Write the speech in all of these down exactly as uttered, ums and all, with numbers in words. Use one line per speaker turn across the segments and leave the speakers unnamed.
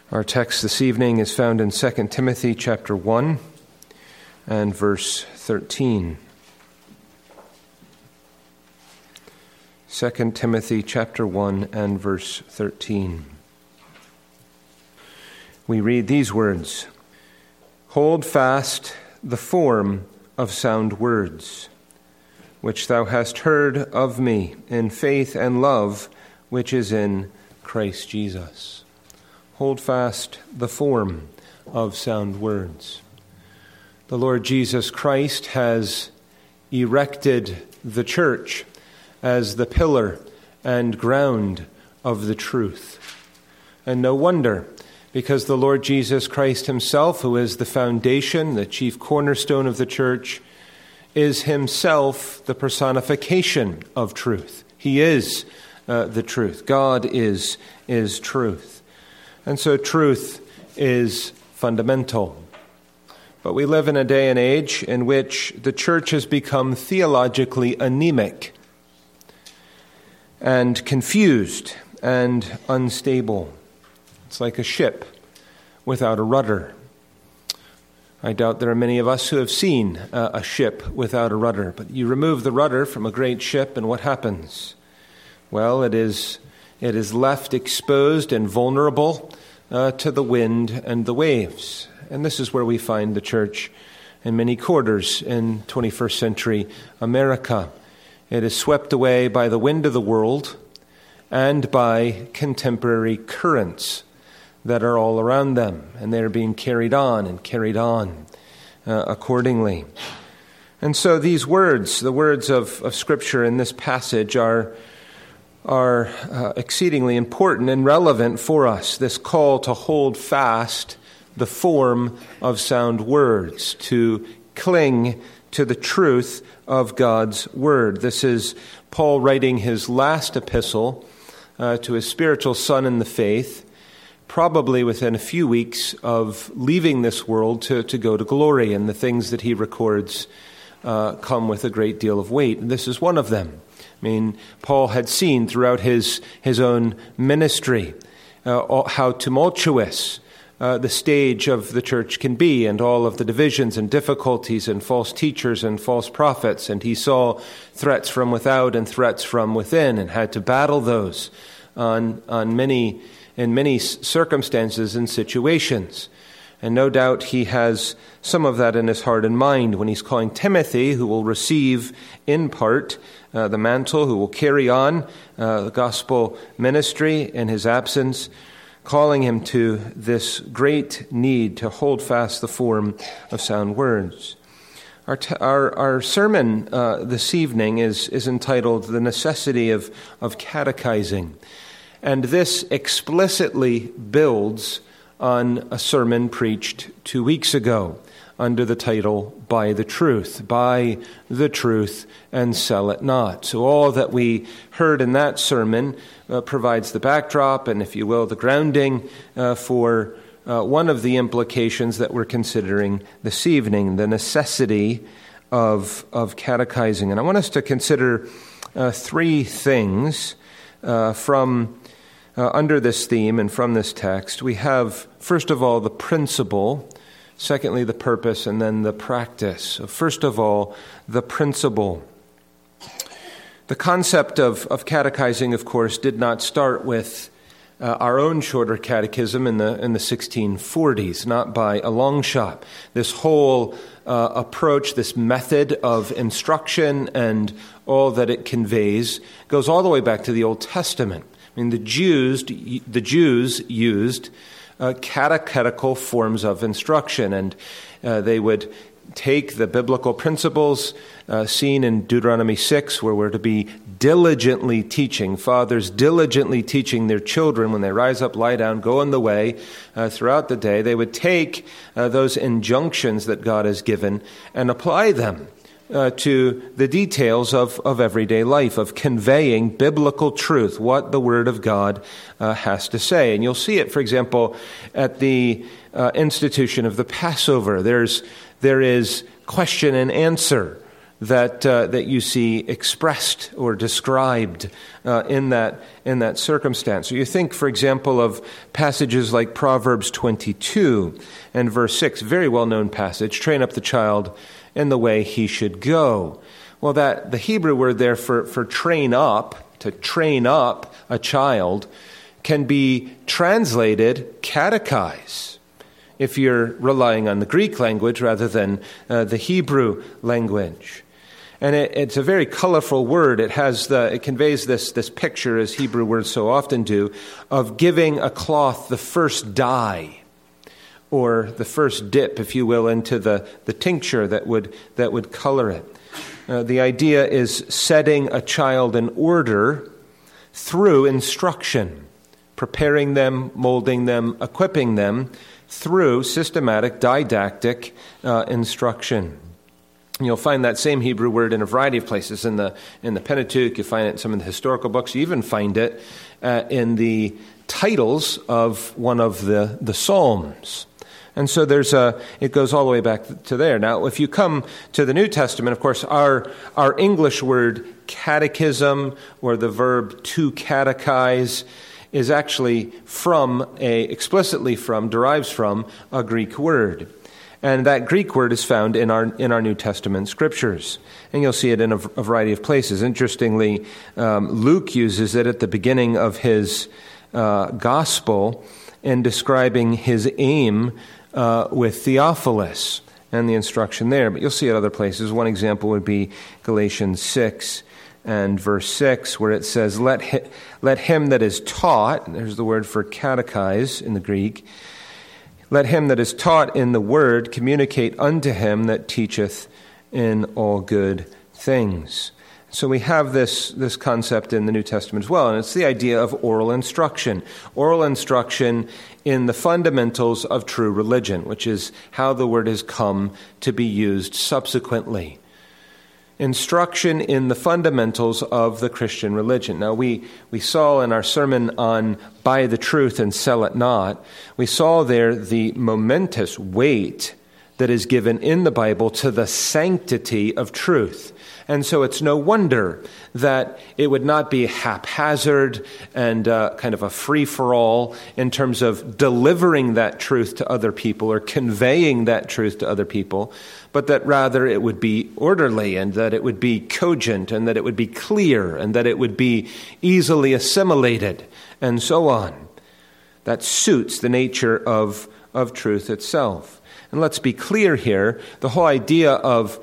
Our text this evening is found in Second Timothy chapter one and verse thirteen. Second Timothy chapter one and verse thirteen. We read these words: "Hold fast the form of sound words, which thou hast heard of me in faith and love, which is in Christ Jesus." Hold fast the form of sound words. The Lord Jesus Christ has erected the church as the pillar and ground of the truth. And no wonder, because the Lord Jesus Christ himself, who is the foundation, the chief cornerstone of the church, is himself the personification of truth. He is uh, the truth. God is, is truth. And so truth is fundamental. But we live in a day and age in which the church has become theologically anemic and confused and unstable. It's like a ship without a rudder. I doubt there are many of us who have seen uh, a ship without a rudder. But you remove the rudder from a great ship, and what happens? Well, it is it is left exposed and vulnerable uh, to the wind and the waves. And this is where we find the church in many quarters in twenty-first century America. It is swept away by the wind of the world and by contemporary currents that are all around them, and they're being carried on and carried on uh, accordingly. And so these words, the words of, of Scripture in this passage are, are uh, exceedingly important and relevant for us, this call to hold fast the form of sound words, to cling to the truth of God's word. This is Paul writing his last epistle uh, to his spiritual son in the faith, probably within a few weeks of leaving this world to, to go to glory, and the things that he records uh, come with a great deal of weight. And this is one of them. I mean, Paul had seen throughout his, his own ministry uh, how tumultuous uh, the stage of the church can be, and all of the divisions and difficulties and false teachers and false prophets. And he saw threats from without and threats from within, and had to battle those on on many in many circumstances and situations. And no doubt he has some of that in his heart and mind when he's calling Timothy, who will receive in part uh, the mantle, who will carry on uh, the gospel ministry in his absence, calling him to this great need to hold fast the form of sound words. Our t- our, our sermon uh, this evening is, is entitled "The Necessity of, of Catechizing." And this explicitly builds on a sermon preached two weeks ago under the title, "Buy the Truth." Buy the truth and sell it not. So all that we heard in that sermon uh, provides the backdrop and, if you will, the grounding uh, for uh, one of the implications that we're considering this evening, the necessity of, of catechizing. And I want us to consider uh, three things uh, from Uh, under this theme and from this text. We have, first of all, the principle, secondly, the purpose, and then the practice. So first of all, the principle. The concept of, of catechizing, of course, did not start with uh, our own shorter catechism in the in the sixteen forties, not by a long shot. This whole uh, approach, this method of instruction and all that it conveys goes all the way back to the Old Testament. I mean, the Jews, the Jews used uh, catechetical forms of instruction, and uh, they would take the biblical principles uh, seen in Deuteronomy six, where we're to be diligently teaching, fathers diligently teaching their children when they rise up, lie down, go on the way uh, throughout the day. They would take uh, those injunctions that God has given and apply them Uh, to the details of, of everyday life, of conveying biblical truth, what the Word of God uh, has to say. And you'll see it, for example, at the uh, institution of the Passover. There's there is question and answer that uh, that you see expressed or described uh, in that in that circumstance. So you think, for example, of passages like Proverbs twenty-two and verse six, very well-known passage, train up the child in the way he should go. Well, that the Hebrew word there for, for train up, to train up a child, can be translated catechize, if you're relying on the Greek language rather than uh, the Hebrew language. And it, it's a very colorful word. It has the, it conveys this, this picture, as Hebrew words so often do, of giving a cloth the first dye, or the first dip, if you will, into the, the tincture that would that would color it. Uh, the idea is setting a child in order through instruction, preparing them, molding them, equipping them through systematic, didactic uh, instruction. You'll find that same Hebrew word in a variety of places. In the in the Pentateuch, you find it in some of the historical books. You even find it uh, in the titles of one of the, the Psalms. And so there's a, it goes all the way back to there. Now, if you come to the New Testament, of course, our our English word catechism, or the verb to catechize, is actually from a, explicitly from, derives from a Greek word. And that Greek word is found in our in our New Testament scriptures. And you'll see it in a, a variety of places. Interestingly, um, Luke uses it at the beginning of his uh, gospel in describing his aim uh, with Theophilus and the instruction there. But you'll see it other places. One example would be Galatians six and verse six, where it says, Let, hi, let him that is taught, there's the word for catechize in the Greek, let him that is taught in the word communicate unto him that teacheth in all good things. So we have this, this concept in the New Testament as well, and it's the idea of oral instruction. Oral instruction in the fundamentals of true religion, which is how the word has come to be used subsequently. Instruction in the fundamentals of the Christian religion. Now, we, we saw in our sermon on Buy the Truth and Sell It Not, we saw there the momentous weight that is given in the Bible to the sanctity of truth. And so it's no wonder that it would not be haphazard and uh, kind of a free-for-all in terms of delivering that truth to other people or conveying that truth to other people, but that rather it would be orderly, and that it would be cogent, and that it would be clear, and that it would be easily assimilated, and so on. That suits the nature of, of truth itself. And let's be clear here, the whole idea of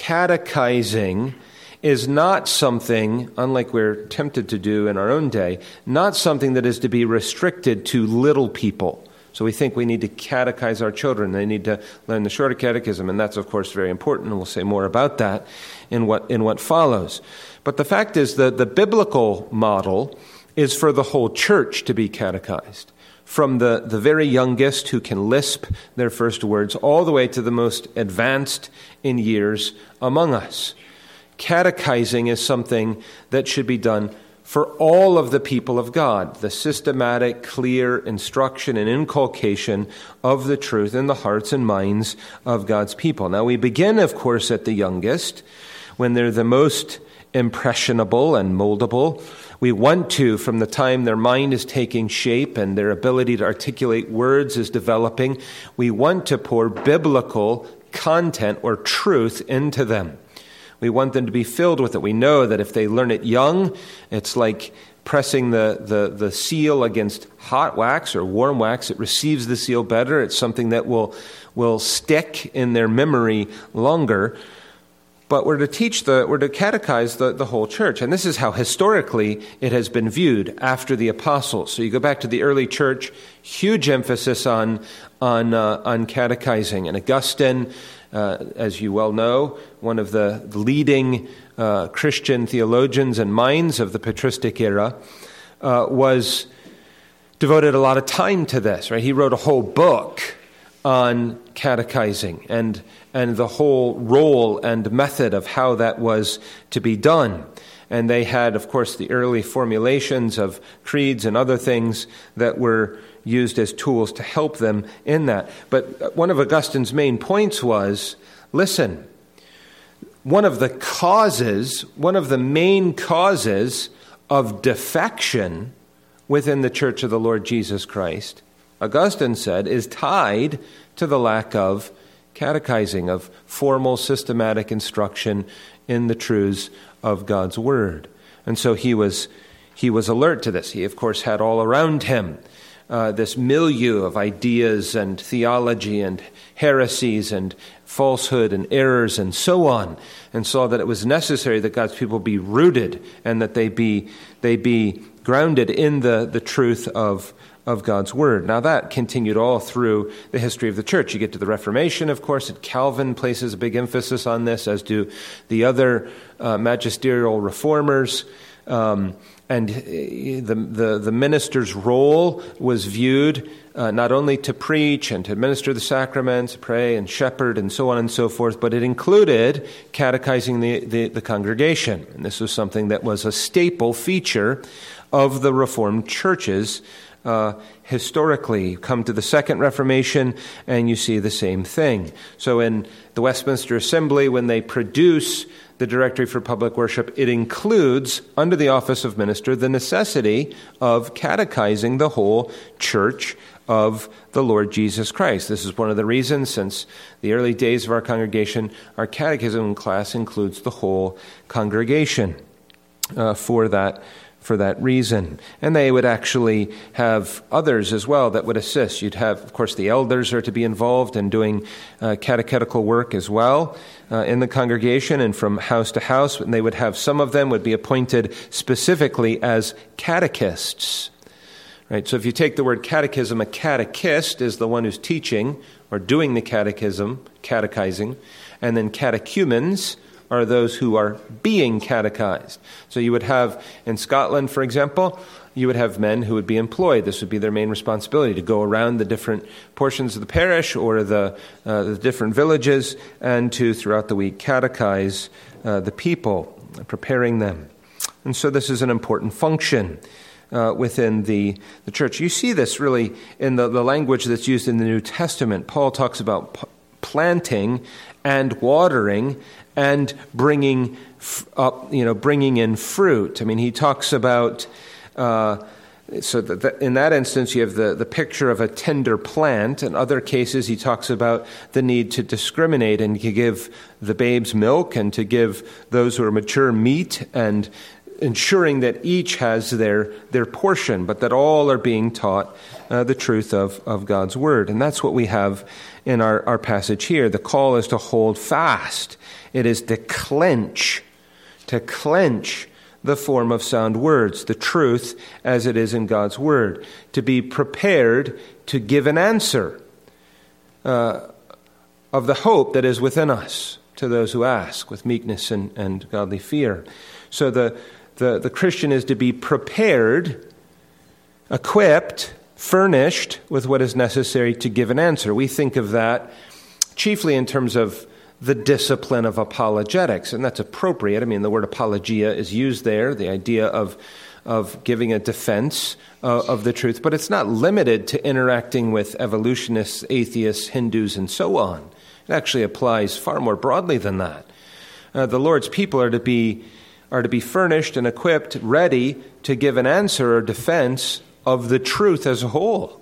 catechizing is not something, unlike we're tempted to do in our own day, not something that is to be restricted to little people. So we think we need to catechize our children. They need to learn the shorter catechism, and that's, of course, very important, and we'll say more about that in what in what follows. But the fact is that the biblical model is for the whole church to be catechized, from the, the very youngest who can lisp their first words all the way to the most advanced in years among us. Catechizing is something that should be done for all of the people of God, the systematic, clear instruction and inculcation of the truth in the hearts and minds of God's people. Now, we begin, of course, at the youngest, when they're the most impressionable and moldable. We want to, from the time their mind is taking shape and their ability to articulate words is developing, we want to pour biblical content or truth into them. We want them to be filled with it. We know that if they learn it young, it's like pressing the, the, the seal against hot wax or warm wax. It receives the seal better. It's something that will, will stick in their memory longer. But we're to teach the, we're to catechize the, the whole church. And this is how historically it has been viewed after the apostles. So you go back to the early church, huge emphasis on, on, uh, on catechizing. And Augustine, uh, as you well know, one of the leading uh, Christian theologians and minds of the patristic era, uh, was devoted a lot of time to this, right? He wrote a whole book on catechizing and and the whole role and method of how that was to be done. And they had, of course, the early formulations of creeds and other things that were used as tools to help them in that. But one of Augustine's main points was, listen, one of the causes, one of the main causes of defection within the Church of the Lord Jesus Christ, Augustine said, is tied to the lack of catechizing, of formal systematic instruction in the truths of God's Word. And so he was he was alert to this. He, of course, had all around him uh, this milieu of ideas and theology and heresies and falsehood and errors and so on, and saw that it was necessary that God's people be rooted and that they be they be grounded in the, the truth of of God's Word. Now that continued all through the history of the church. You get to the Reformation, of course, and Calvin places a big emphasis on this, as do the other uh, magisterial reformers. Um, and the, the the minister's role was viewed uh, not only to preach and to administer the sacraments, pray and shepherd and so on and so forth, but it included catechizing the, the, the congregation. And this was something that was a staple feature of the Reformed churches Uh, historically. Come to the Second Reformation, and you see the same thing. So in the Westminster Assembly, when they produce the Directory for Public Worship, it includes, under the office of minister, the necessity of catechizing the whole church of the Lord Jesus Christ. This is one of the reasons, since the early days of our congregation, our catechism class includes the whole congregation uh, for that for that reason. And they would actually have others as well that would assist. You'd have, of course, the elders are to be involved in doing uh, catechetical work as well uh, in the congregation and from house to house. And they would have, some of them would be appointed specifically as catechists. Right? So if you take the word catechism, a catechist is the one who's teaching or doing the catechism, catechizing, and then catechumens are those who are being catechized. So you would have, in Scotland, for example, you would have men who would be employed. This would be their main responsibility, to go around the different portions of the parish or the, uh, the different villages and to, throughout the week, catechize uh, the people, preparing them. And so this is an important function uh, within the, the church. You see this really in the, the language that's used in the New Testament. Paul talks about p- planting and watering and bringing up, you know, bringing in fruit. I mean, he talks about, uh, so that, that in that instance, you have the, the picture of a tender plant. In other cases, he talks about the need to discriminate and to give the babes milk and to give those who are mature meat, and ensuring that each has their, their portion, but that all are being taught uh, the truth of, of God's Word. And that's what we have in our, our passage here. The call is to hold fast. It is to clench, to clench the form of sound words, the truth as it is in God's Word, to be prepared to give an answer uh, of the hope that is within us to those who ask with meekness and, and godly fear. So the, the, the Christian is to be prepared, equipped, furnished with what is necessary to give an answer. We think of that chiefly in terms of the discipline of apologetics, and that's appropriate. I mean, the word apologia is used there, the idea of of giving a defense uh, of the truth, but it's not limited to interacting with evolutionists, atheists, Hindus, and so on. It actually applies far more broadly than that. Uh, the Lord's people are to be are to be furnished and equipped, ready to give an answer or defense of the truth as a whole.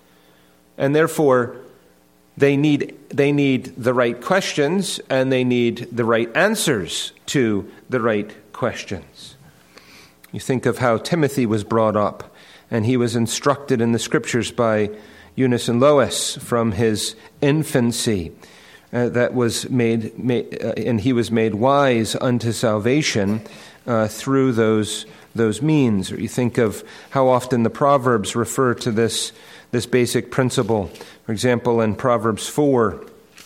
And therefore, they need they need the right questions, and they need the right answers to the right questions. You think of how Timothy was brought up, and he was instructed in the Scriptures by Eunice and Lois from his infancy. Uh, that was made, made uh, and he was made wise unto salvation uh, through those those means. Or you think of how often the Proverbs refer to this this basic principle. For example, in Proverbs four,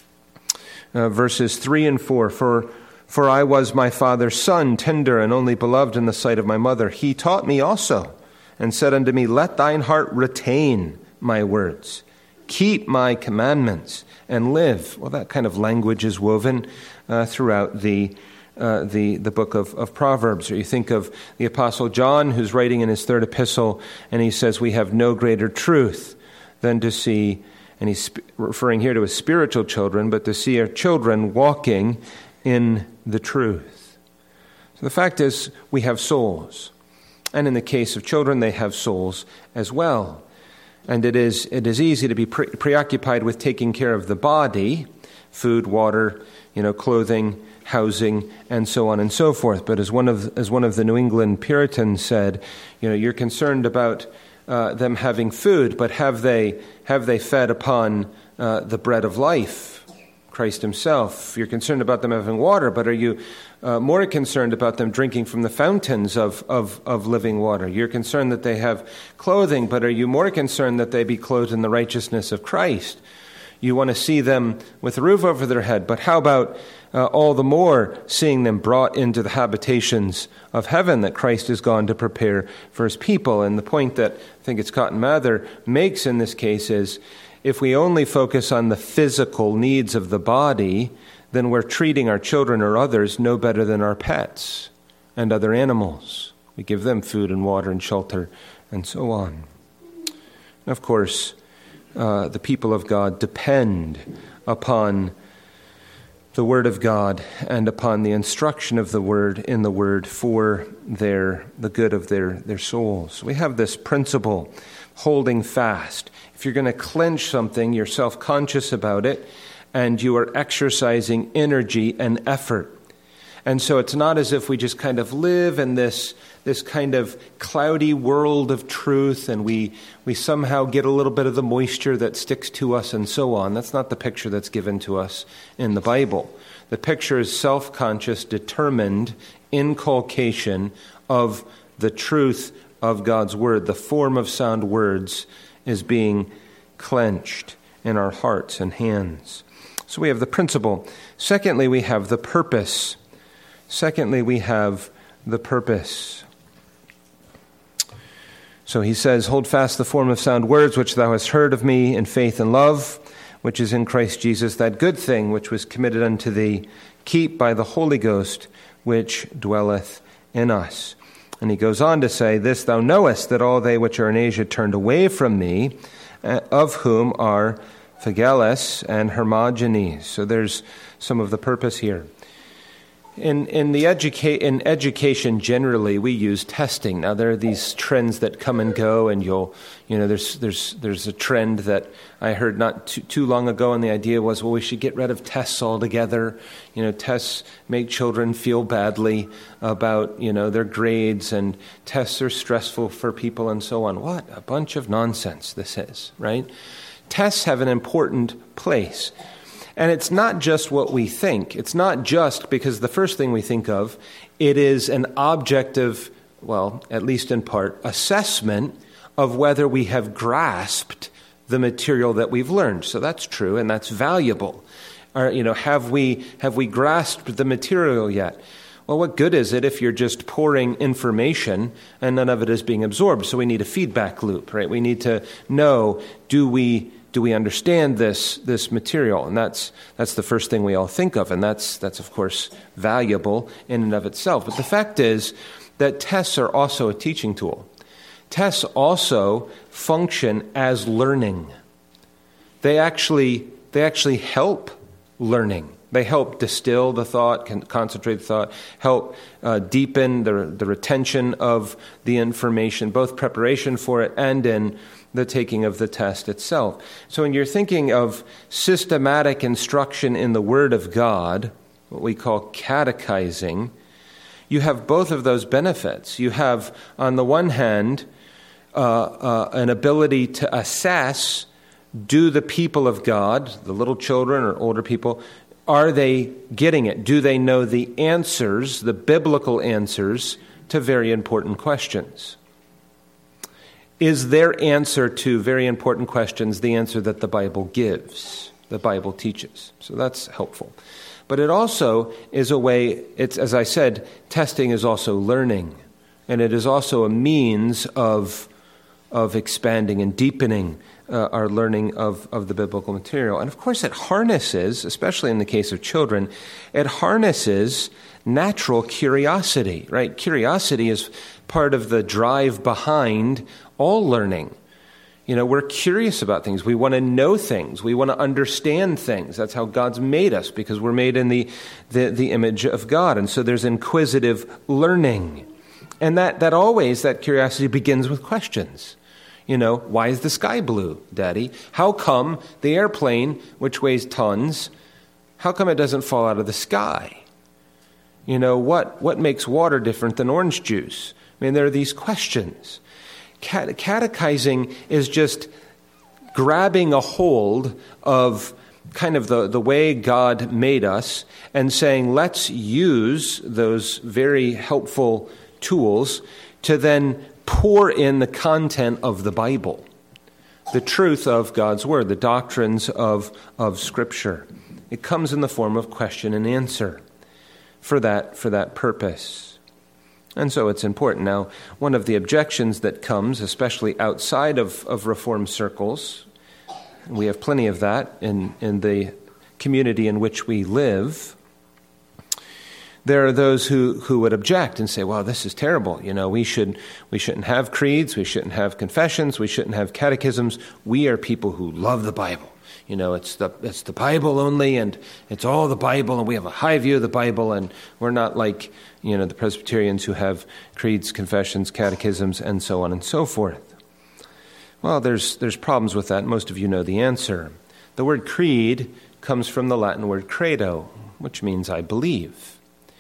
uh, verses three and four, for for I was my father's son, tender and only beloved in the sight of my mother. He taught me also, and said unto me, let thine heart retain my words. Keep my commandments and live. Well, that kind of language is woven uh, throughout the uh, the the book of, of Proverbs. Or you think of the Apostle John, who's writing in his third epistle, and he says, we have no greater truth than to see, and he's referring here to his spiritual children, but to see our children walking in the truth. So the fact is, we have souls. And in the case of children, they have souls as well. And it is it is easy to be pre- preoccupied with taking care of the body, food, water, you know, clothing, housing, and so on and so forth. But as one of as one of the New England Puritans said, you know, you're concerned about uh, them having food, but have they have they fed upon uh, the bread of life, Christ himself? You're concerned about them having water, but are you uh, more concerned about them drinking from the fountains of, of, of living water? You're concerned that they have clothing, but are you more concerned that they be clothed in the righteousness of Christ? You want to see them with a roof over their head, but how about uh, all the more seeing them brought into the habitations of heaven that Christ has gone to prepare for his people? And the point that I think it's Cotton Mather makes in this case is, if we only focus on the physical needs of the body, then we're treating our children or others no better than our pets and other animals. We give them food and water and shelter and so on. And of course, uh, the people of God depend upon the Word of God and upon the instruction of the Word in the Word for their the good of their, their souls. We have this principle, holding fast. If you're going to clench something, you're self-conscious about it, and you are exercising energy and effort. And so it's not as if we just kind of live in this this kind of cloudy world of truth, and we we somehow get a little bit of the moisture that sticks to us and so on. That's not the picture that's given to us in the Bible. The picture is self-conscious, determined inculcation of the truth of God's word. The form of sound words is being clenched in our hearts and hands. So we have the principle. Secondly, we have the purpose. Secondly, we have the purpose. So he says, hold fast the form of sound words which thou hast heard of me in faith and love, which is in Christ Jesus, that good thing which was committed unto thee, keep by the Holy Ghost which dwelleth in us. And he goes on to say, this thou knowest, that all they which are in Asia turned away from me, of whom are Phygellus and Hermogenes. So there's some of the purpose here. In in the educa- in education generally, we use testing. Now there are these trends that come and go, and you'll you know there's there's there's a trend that I heard not too, too long ago, and the idea was, well, we should get rid of tests altogether. You know, tests make children feel badly about you know their grades, and tests are stressful for people, and so on. What a bunch of nonsense this is, right? Tests have an important place. And it's not just what we think. It's not just because the first thing we think of, it is an objective, well, at least in part, assessment of whether we have grasped the material that we've learned. So that's true, and that's valuable. Or, you know, have we have we grasped the material yet? Well, what good is it if you're just pouring information and none of it is being absorbed? So we need a feedback loop, right? We need to know, do we Do we understand this this material? And that's that's the first thing we all think of, and that's that's of course valuable in and of itself. But the fact is that tests are also a teaching tool. Tests also function as learning. They actually they actually help learning. They help distill the thought, can concentrate the thought, help uh, deepen the the retention of the information, both preparation for it and in the taking of the test itself. So when you're thinking of systematic instruction in the Word of God, what we call catechizing, you have both of those benefits. You have, on the one hand, uh, uh, an ability to assess, do the people of God, the little children or older people, are they getting it? Do they know the answers, the biblical answers, to very important questions? Is their answer to very important questions the answer that the Bible gives, the Bible teaches? So that's helpful. But it also is a way, it's as I said, testing is also learning. And it is also a means of, of expanding and deepening uh, our learning of, of the biblical material. And of course it harnesses, especially in the case of children, it harnesses natural curiosity, right? Curiosity is part of the drive behind all learning. You know, we're curious about things. We want to know things. We want to understand things. That's how God's made us, because we're made in the, the, the image of God. And so there's inquisitive learning. And that, that always, that curiosity begins with questions. You know, why is the sky blue, Daddy? How come the airplane, which weighs tons, how come it doesn't fall out of the sky? You know, what, what makes water different than orange juice? I mean, there are these questions. Catechizing is just grabbing a hold of kind of the, the way God made us and saying, let's use those very helpful tools to then pour in the content of the Bible, the truth of God's Word, the doctrines of, of Scripture. It comes in the form of question and answer for that, for that purpose. And so it's important. Now, one of the objections that comes, especially outside of, of Reformed circles, we have plenty of that in, in the community in which we live, there are those who, who would object and say, well, this is terrible. You know, we should we shouldn't have creeds, we shouldn't have confessions, we shouldn't have catechisms. We are people who love the Bible. You know, it's the it's the Bible only, and it's all the Bible, and we have a high view of the Bible, and we're not like, you know, the Presbyterians who have creeds, confessions, catechisms, and so on and so forth. Well, there's there's problems with that. Most of you know the answer. The word creed comes from the Latin word credo, which means I believe.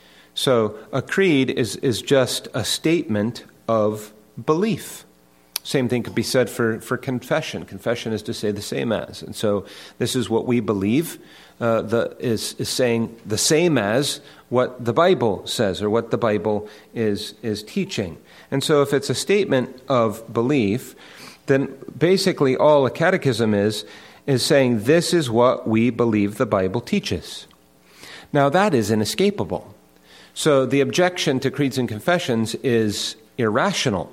So a creed is, is just a statement of belief. Same thing could be said for, for confession. Confession is to say the same as. And so this is what we believe uh, the, is, is saying the same as what the Bible says or what the Bible is, is teaching. And so if it's a statement of belief, then basically all a catechism is, is saying this is what we believe the Bible teaches. Now that is inescapable. So the objection to creeds and confessions is irrational,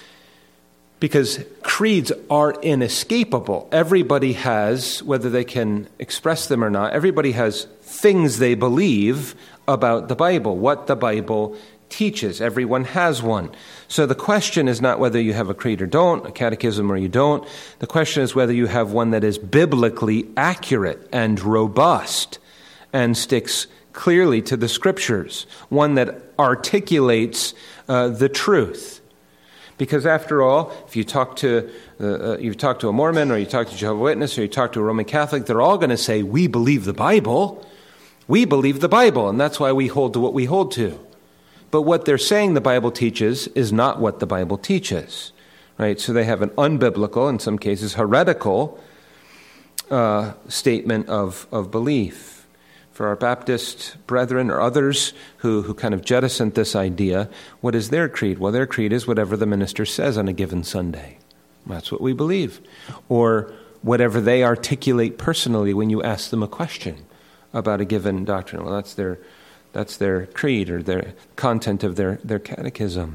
because creeds are inescapable. Everybody has, whether they can express them or not, everybody has things they believe about the Bible, what the Bible teaches. Everyone has one. So the question is not whether you have a creed or don't, a catechism or you don't. The question is whether you have one that is biblically accurate and robust and sticks clearly to the Scriptures, one that articulates uh, the truth. Because after all, if you talk to uh, uh, you talk to a Mormon, or you talk to a Jehovah's Witness, or you talk to a Roman Catholic, they're all going to say, we believe the Bible. We believe the Bible, and that's why we hold to what we hold to. But what they're saying the Bible teaches is not what the Bible teaches, right? So they have an unbiblical, in some cases heretical, uh, statement of, of belief. For our Baptist brethren or others who, who kind of jettisoned this idea, what is their creed? Well, their creed is whatever the minister says on a given Sunday. That's what we believe. Or whatever they articulate personally when you ask them a question about a given doctrine. Well, that's their that's their creed or their content of their, their catechism.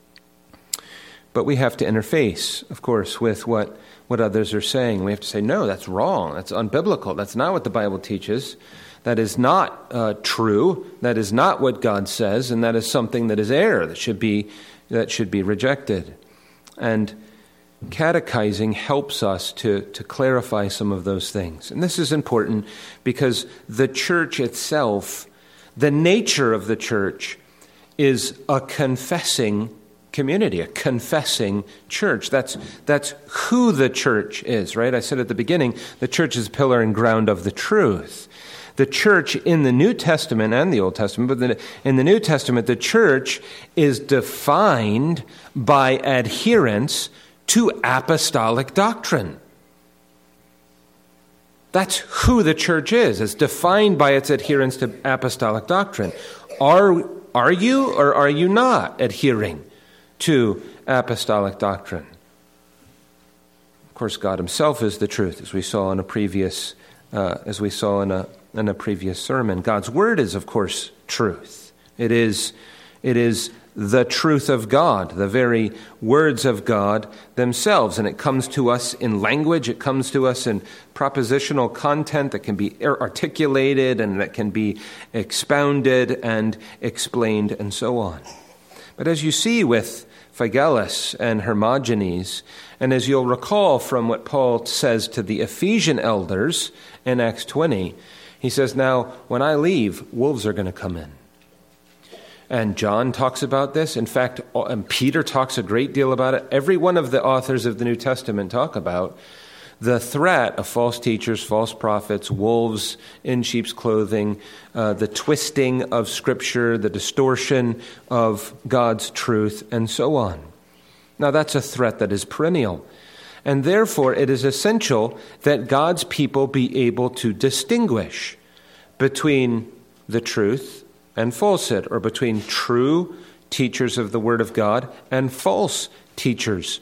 But we have to interface, of course, with what, what others are saying. We have to say, no, that's wrong. That's unbiblical. That's not what the Bible teaches. That is not uh, true. That is not what God says, and that is something that is error that should be that should be rejected. And catechizing helps us to, to clarify some of those things. And this is important because the church itself, the nature of the church, is a confessing community, a confessing church. That's that's who the church is, right? I said at the beginning, the church is pillar and ground of the truth. The church in the New Testament and the Old Testament, but in the New Testament, the church is defined by adherence to apostolic doctrine. That's who the church is. It's defined by its adherence to apostolic doctrine. Are, are you or are you not adhering to apostolic doctrine? Of course, God himself is the truth, as we saw in a previous, uh, as we saw in a in a previous sermon. God's word is, of course, truth. It is, it is the truth of God, the very words of God themselves. And it comes to us in language. It comes to us in propositional content that can be articulated and that can be expounded and explained and so on. But as you see with, Phygellus and Hermogenes. And as you'll recall from what Paul says to the Ephesian elders in Acts twenty, he says, now, when I leave, wolves are going to come in. And John talks about this. In fact, and Peter talks a great deal about it. Every one of the authors of the New Testament talk about the threat of false teachers, false prophets, wolves in sheep's clothing, uh, the twisting of Scripture, the distortion of God's truth, and so on. Now, that's a threat that is perennial. And therefore, it is essential that God's people be able to distinguish between the truth and falsehood, or between true teachers of the Word of God and false teachers.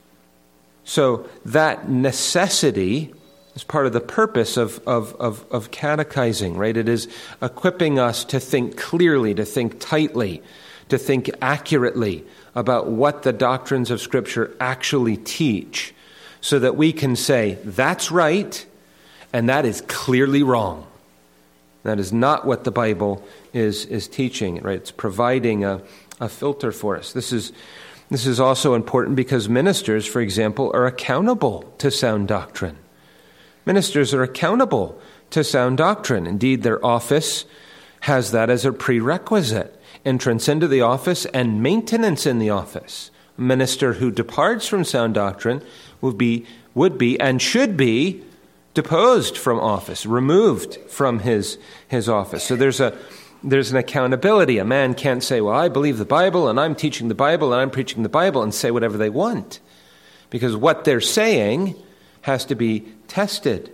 So that necessity is part of the purpose of, of, of, of catechizing, right? It is equipping us to think clearly, to think tightly, to think accurately about what the doctrines of Scripture actually teach, so that we can say, that's right, and that is clearly wrong. That is not what the Bible is, is teaching, right? It's providing a, a filter for us. This is This is also important because ministers, for example, are accountable to sound doctrine. Ministers are accountable to sound doctrine. Indeed, their office has that as a prerequisite. Entrance into the office and maintenance in the office. A minister who departs from sound doctrine would be, would be and should be deposed from office, removed from his, his office. So there's a There's an accountability. A man can't say, well, I believe the Bible, and I'm teaching the Bible, and I'm preaching the Bible, and say whatever they want. Because what they're saying has to be tested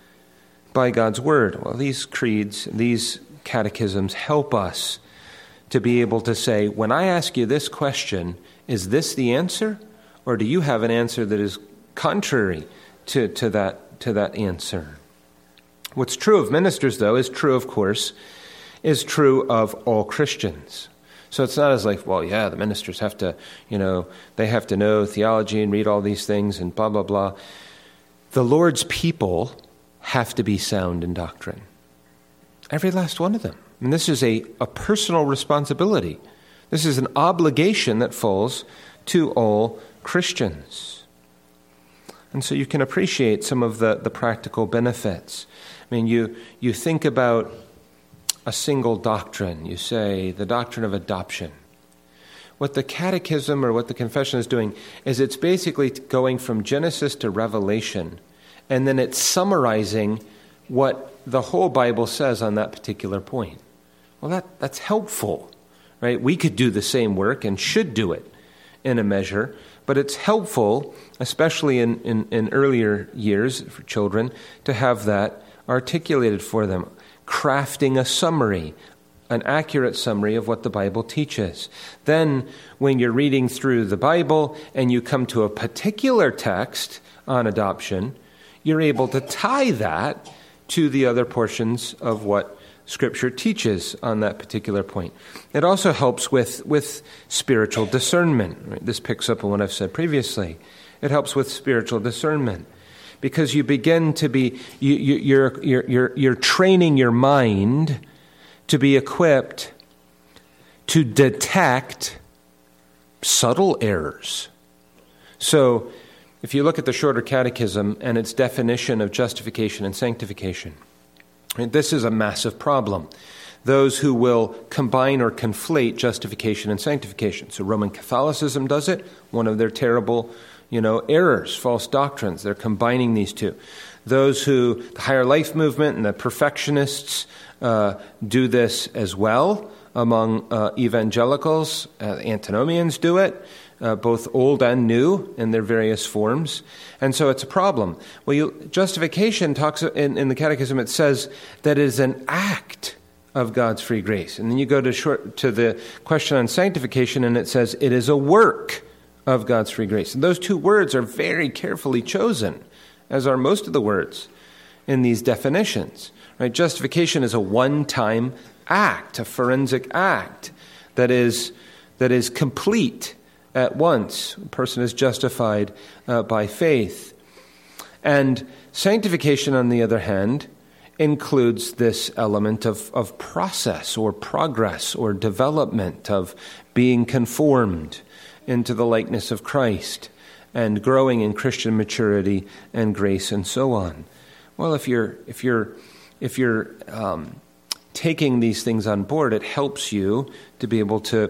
by God's Word. Well, these creeds, these catechisms help us to be able to say, when I ask you this question, is this the answer? Or do you have an answer that is contrary to, to, that, to that answer? What's true of ministers, though, is true, of course, is true of all Christians. So it's not as like, well, yeah, the ministers have to, you know, they have to know theology and read all these things and blah, blah, blah. The Lord's people have to be sound in doctrine. Every last one of them. And this is a, a personal responsibility. This is an obligation that falls to all Christians. And so you can appreciate some of the, the practical benefits. I mean, you you think about a single doctrine. You say the doctrine of adoption. What the catechism or what the confession is doing is it's basically going from Genesis to Revelation, and then it's summarizing what the whole Bible says on that particular point. Well, that, that's helpful, right? We could do the same work and should do it in a measure, but it's helpful, especially in, in, in earlier years for children, to have that articulated for them. Crafting a summary, an accurate summary of what the Bible teaches. Then, when you're reading through the Bible and you come to a particular text on adoption, you're able to tie that to the other portions of what Scripture teaches on that particular point. It also helps with, with spiritual discernment. Right? This picks up on what I've said previously. It helps with spiritual discernment. Because you begin to be, you, you, you're, you're, you're, you're training your mind to be equipped to detect subtle errors. So, if you look at the Shorter Catechism and its definition of justification and sanctification, right, this is a massive problem. Those who will combine or conflate justification and sanctification. So Roman Catholicism does it, one of their terrible You know, errors, false doctrines. They're combining these two. Those who, the Higher Life movement and the perfectionists uh, do this as well among uh, evangelicals. Uh, antinomians do it, uh, both old and new in their various forms. And so it's a problem. Well, you, justification talks in, in the Catechism, it says that it is an act of God's free grace. And then you go to, short, to the question on sanctification, and it says it is a work of God's free grace. And those two words are very carefully chosen, as are most of the words in these definitions. Right? Justification is a one-time act, a forensic act that is that is complete at once. A person is justified uh, by faith. And sanctification, on the other hand, includes this element of, of process or progress or development, of being conformed into the likeness of Christ and growing in Christian maturity and grace and so on. Well, if you're if you're if you're um, taking these things on board, it helps you to be able to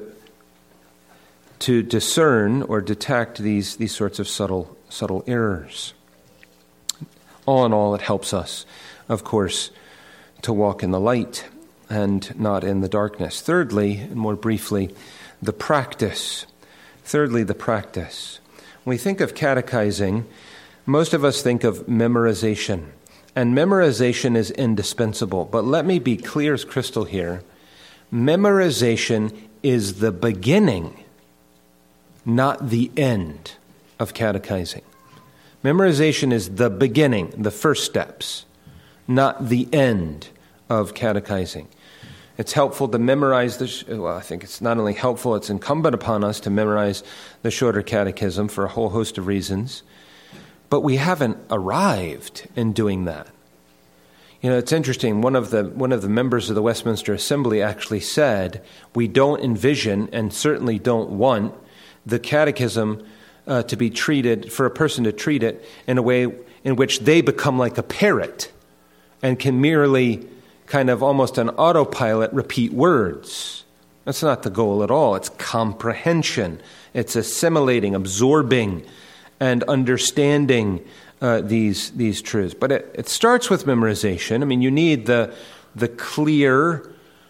to discern or detect these these sorts of subtle subtle errors. All in all, it helps us, of course, to walk in the light and not in the darkness. Thirdly, and more briefly, the practice. Thirdly, the practice. When we think of catechizing, most of us think of memorization. And memorization is indispensable. But let me be clear as crystal here. Memorization is the beginning, not the end of catechizing. Memorization is the beginning, the first steps, not the end of catechizing. It's helpful to memorize the, well, I think it's not only helpful, it's incumbent upon us to memorize the shorter catechism for a whole host of reasons. But we haven't arrived in doing that. You know, it's interesting. One of the one of the members of the Westminster Assembly actually said, we don't envision and certainly don't want the catechism uh, to be treated, for a person to treat it in a way in which they become like a parrot and can merely kind of almost an autopilot repeat words. That's not the goal at all. It's comprehension. It's assimilating, absorbing, and understanding uh, these these truths. But it, it starts with memorization. I mean, you need the the clear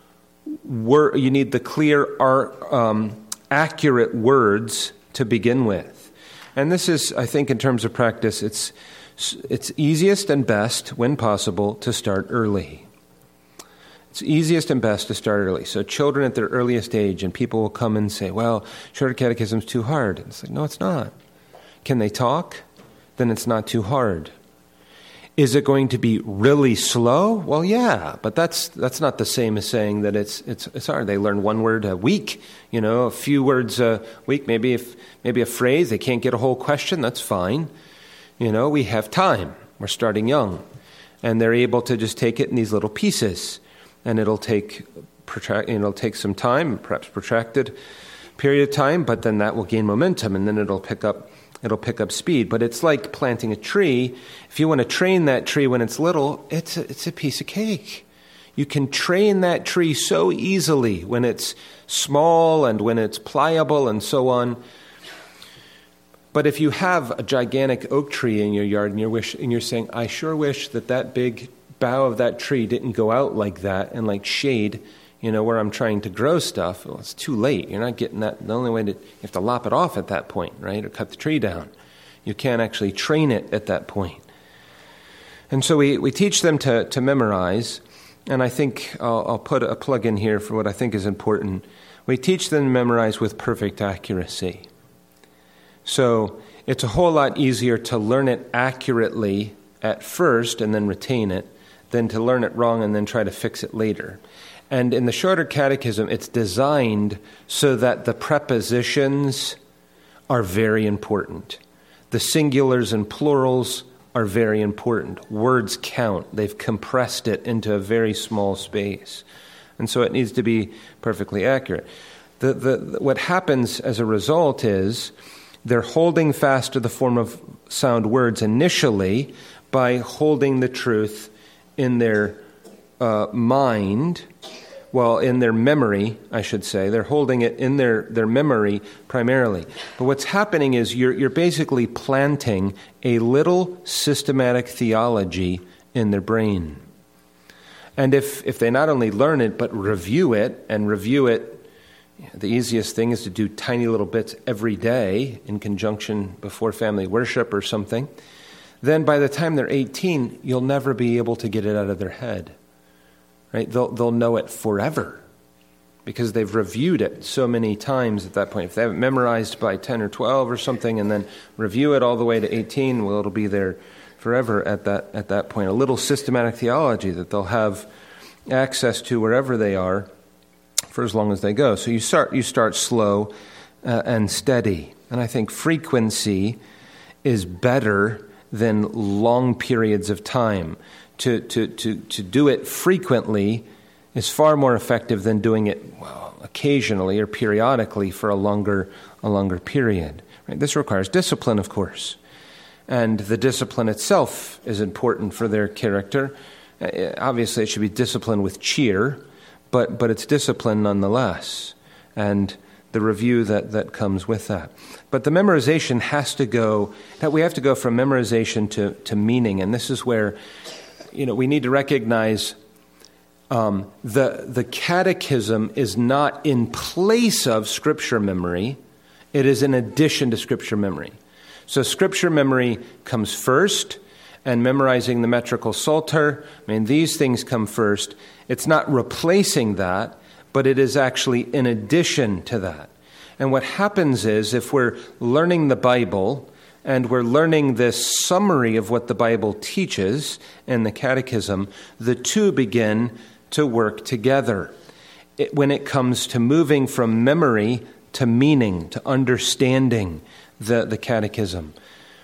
word. You need the clear, um, accurate words to begin with. And this is, I think, in terms of practice, it's it's easiest and best, when possible, to start early. It's easiest and best to start early. So children at their earliest age, and people will come and say, well, shorter catechism's too hard. It's like, no, it's not. Can they talk? Then it's not too hard. Is it going to be really slow? Well, yeah, but that's that's not the same as saying that it's it's it's hard. They learn one word a week, you know, a few words a week, maybe if maybe a phrase. They can't get a whole question. That's fine. You know, we have time. We're starting young, and they're able to just take it in these little pieces. And it'll take protract, it'll take some time, perhaps protracted period of time, but then that will gain momentum, and then it'll pick up it'll pick up speed. But it's like planting a tree. If you want to train that tree when it's little, it's a, it's a piece of cake. You can train that tree so easily when it's small and when it's pliable and so on. But if you have a gigantic oak tree in your yard and you're wish and you're saying, I sure wish that that big bough of that tree didn't go out like that and like shade, you know, where I'm trying to grow stuff. Well, it's too late. You're not getting that. The only way to, you have to lop it off at that point, right? Or cut the tree down. You can't actually train it at that point. And so we, we teach them to, to memorize. And I think I'll, I'll put a plug in here for what I think is important. We teach them to memorize with perfect accuracy. So it's a whole lot easier to learn it accurately at first and then retain it than to learn it wrong and then try to fix it later. And in the shorter catechism, it's designed so that the prepositions are very important. The singulars and plurals are very important. Words count. They've compressed it into a very small space. And so it needs to be perfectly accurate. The, the, what happens as a result is they're holding fast to the form of sound words initially by holding the truth in their uh, mind, well, in their memory, I should say. They're holding it in their, their memory primarily. But what's happening is you're, you're basically planting a little systematic theology in their brain. And if, if they not only learn it, but review it, and review it, the easiest thing is to do tiny little bits every day in conjunction before family worship or something, then by the time they're eighteen, you'll never be able to get it out of their head. Right? They'll they'll know it forever because they've reviewed it so many times at that point. If they haven't memorized by ten or twelve or something and then review it all the way to eighteen, well, it'll be there forever at that at that point. A little systematic theology that they'll have access to wherever they are for as long as they go. So you start you start slow uh, and steady. And I think frequency is better than long periods of time. To, to, to, to do it frequently is far more effective than doing it, well, occasionally or periodically for a longer, a longer period. Right? This requires discipline, of course. And the discipline itself is important for their character. Uh, obviously, it should be discipline with cheer, but, but it's discipline nonetheless. And the review that, that comes with that. But the memorization has to go, that we have to go from memorization to, to meaning. And this is where, you know, we need to recognize um, the, the catechism is not in place of Scripture memory. It is in addition to Scripture memory. So Scripture memory comes first, and memorizing the metrical Psalter, I mean, these things come first. It's not replacing that, but it is actually in addition to that. And what happens is, if we're learning the Bible, and we're learning this summary of what the Bible teaches in the Catechism, the two begin to work together. It, when it comes to moving from memory to meaning, to understanding the, the Catechism.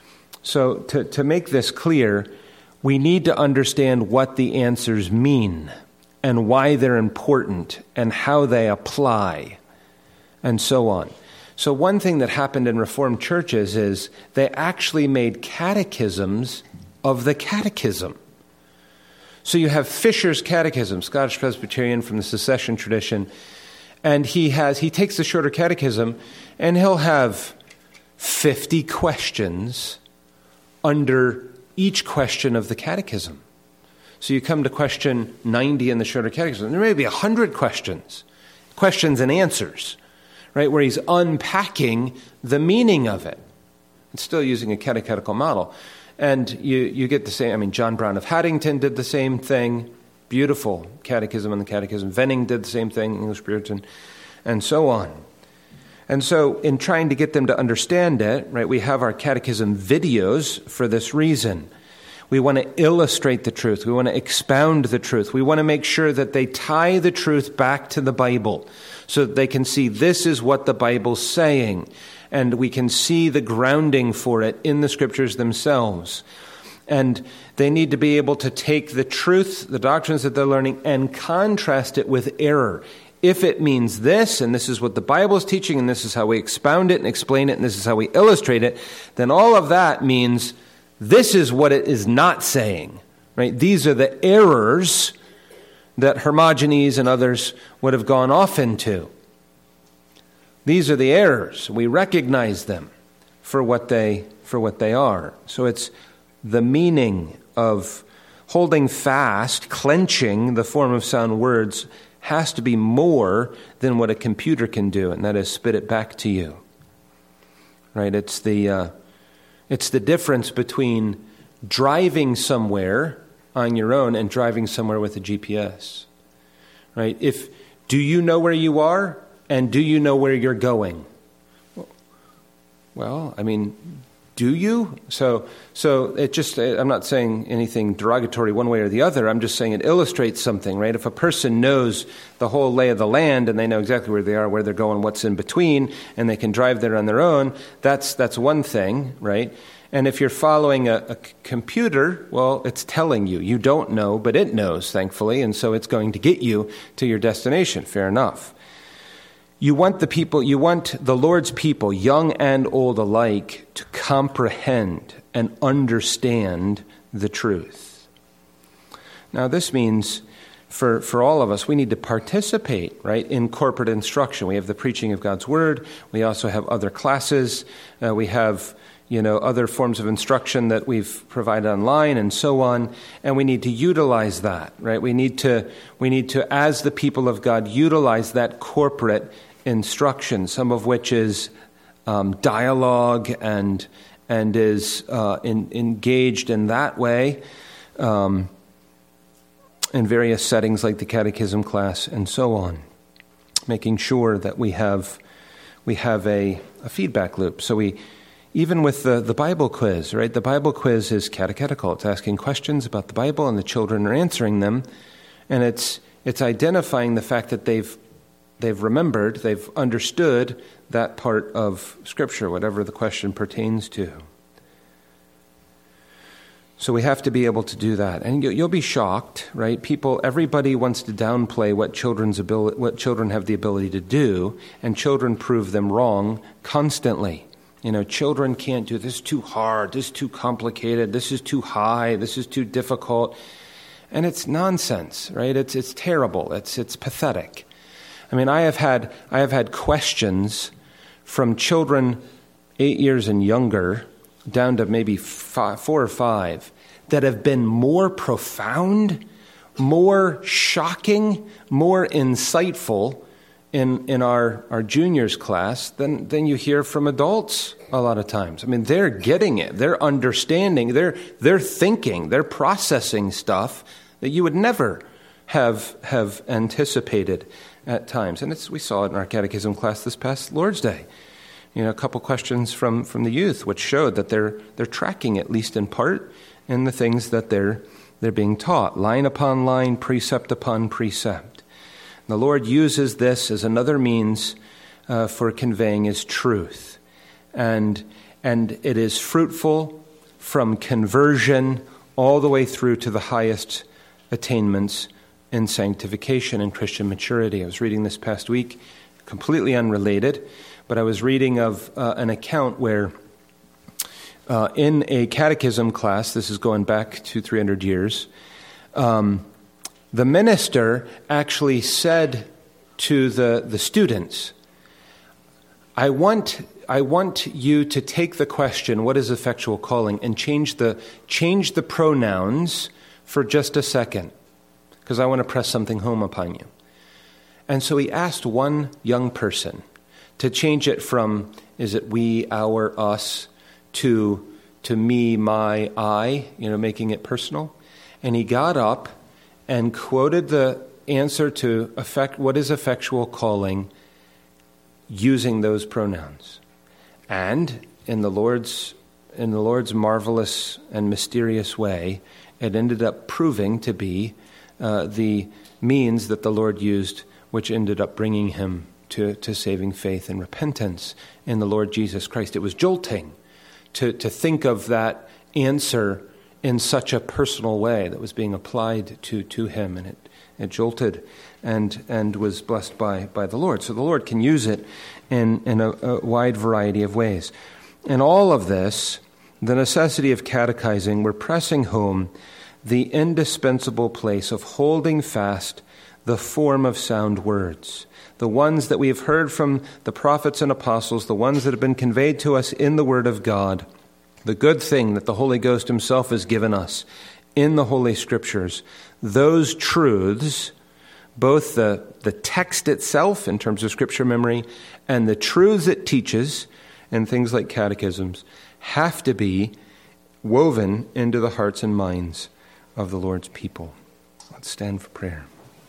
So to, to make this clear, we need to understand what the answers mean, and why they're important, and how they apply, and so on. So one thing that happened in Reformed churches is they actually made catechisms of the catechism. So you have Fisher's Catechism, Scottish Presbyterian from the Secession tradition, and he has he takes the shorter catechism, and he'll have fifty questions under each question of the catechism. So you come to question ninety in the shorter catechism. There may be one hundred questions, questions and answers, right, where he's unpacking the meaning of it. It's still using a catechetical model. And you, you get the same, I mean, John Brown of Haddington did the same thing. Beautiful catechism on the catechism. Venning did the same thing, English Puritan, and so on. And so in trying to get them to understand it, right, we have our catechism videos for this reason. We want to illustrate the truth. We want to expound the truth. We want to make sure that they tie the truth back to the Bible so that they can see this is what the Bible's saying. And we can see the grounding for it in the Scriptures themselves. And they need to be able to take the truth, the doctrines that they're learning, and contrast it with error. If it means this, and this is what the Bible is teaching, and this is how we expound it and explain it, and this is how we illustrate it, then all of that means this is what it is not saying, right? These are the errors that Hermogenes and others would have gone off into. These are the errors. We recognize them for what they for what they are. So it's the meaning of holding fast, clenching the form of sound words has to be more than what a computer can do, and that is spit it back to you. Right? It's the uh, It's the difference between driving somewhere on your own and driving somewhere with a G P S. Right? If do you know where you are, and do you know where you're going? Well, I mean, do you? So, so it just, I'm not saying anything derogatory one way or the other. I'm just saying it illustrates something, right? If a person knows the whole lay of the land and they know exactly where they are, where they're going, what's in between, and they can drive there on their own, that's that's one thing, right? And if you're following a, a computer, well, it's telling you. You don't know, but it knows, thankfully, and so it's going to get you to your destination. Fair enough. You want the people, you want the Lord's people, young and old alike, to comprehend and understand the truth. Now, this means for, for all of us, we need to participate, right, in corporate instruction. We have the preaching of God's Word. We also have other classes. Uh, we have, you know, other forms of instruction that we've provided online and so on. And we need to utilize that, right? We need to, we need to, as the people of God, utilize that corporate instruction, some of which is um, dialogue and and is uh, in, engaged in that way um, in various settings like the catechism class and so on, making sure that we have we have a, a feedback loop. So we, even with the, the Bible quiz, right? The Bible quiz is catechetical. It's asking questions about the Bible, and the children are answering them, and it's it's identifying the fact that they've They've remembered, they've understood that part of Scripture, whatever the question pertains to. So we have to be able to do that. And you'll be shocked, right? People, everybody wants to downplay what children's ability, what children have the ability to do, and children prove them wrong constantly. You know, children can't do this, is too hard, this is too complicated, this is too high, this is too difficult. And it's nonsense, right? It's it's terrible. It's it's pathetic. I mean, I have had I have had questions from children eight years and younger down to maybe five, four or five, that have been more profound, more shocking, more insightful in in our, our juniors class than, than you hear from adults a lot of times. I mean, they're getting it. They're understanding. They're they're thinking. They're processing stuff that you would never have have anticipated at times. And it's we saw it in our catechism class this past Lord's Day. You know, a couple questions from, from the youth, which showed that they're they're tracking, at least in part, in the things that they're they're being taught, line upon line, precept upon precept. And the Lord uses this as another means uh, for conveying His truth, and and it is fruitful from conversion all the way through to the highest attainments in sanctification and Christian maturity. I was reading this past week, completely unrelated. But I was reading of uh, an account where uh, in a catechism class, this is going back two, three hundred years, um, the minister actually said to the, the students, I want I want you to take the question, what is effectual calling, and change the change the pronouns for just a second, because I want to press something home upon you. And so he asked one young person to change it from, is it we, our, us, to to me, my, I, you know, making it personal. And he got up and quoted the answer to effect, what is effectual calling, using those pronouns. And in the Lord's in the Lord's marvelous and mysterious way, it ended up proving to be uh, the means that the Lord used, which ended up bringing him To, to saving faith and repentance in the Lord Jesus Christ. It was jolting to, to think of that answer in such a personal way that was being applied to, to him, and it, it jolted and and was blessed by, by the Lord. So the Lord can use it in, in a, a wide variety of ways. In all of this, the necessity of catechizing, we're pressing home the indispensable place of holding fast the form of sound words, the ones that we have heard from the prophets and apostles, the ones that have been conveyed to us in the Word of God, the good thing that the Holy Ghost Himself has given us in the Holy Scriptures. Those truths, both the, the text itself in terms of Scripture memory and the truths it teaches in things like catechisms, have to be woven into the hearts and minds of the Lord's people. Let's stand for prayer.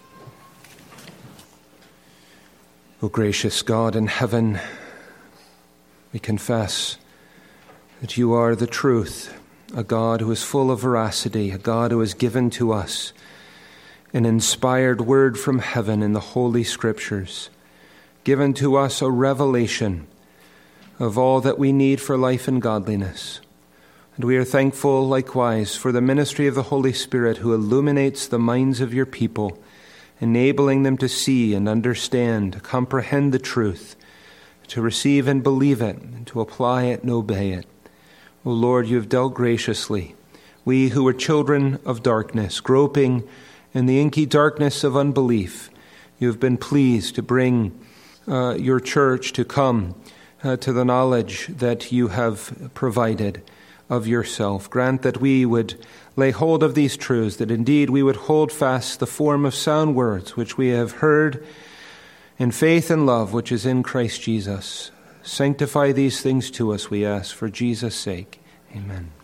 O gracious God in heaven, we confess that you are the truth, a God who is full of veracity, a God who has given to us an inspired word from heaven in the Holy Scriptures, given to us a revelation of all that we need for life and godliness. And we are thankful likewise for the ministry of the Holy Spirit who illuminates the minds of your people, enabling them to see and understand, to comprehend the truth, to receive and believe it, and to apply it and obey it. O Lord, you have dealt graciously. We who were children of darkness, groping in the inky darkness of unbelief, you have been pleased to bring uh, your church to come uh, to the knowledge that you have provided of yourself. Grant that we would lay hold of these truths, that indeed we would hold fast the form of sound words which we have heard in faith and love which is in Christ Jesus. Sanctify these things to us, we ask, for Jesus' sake. Amen.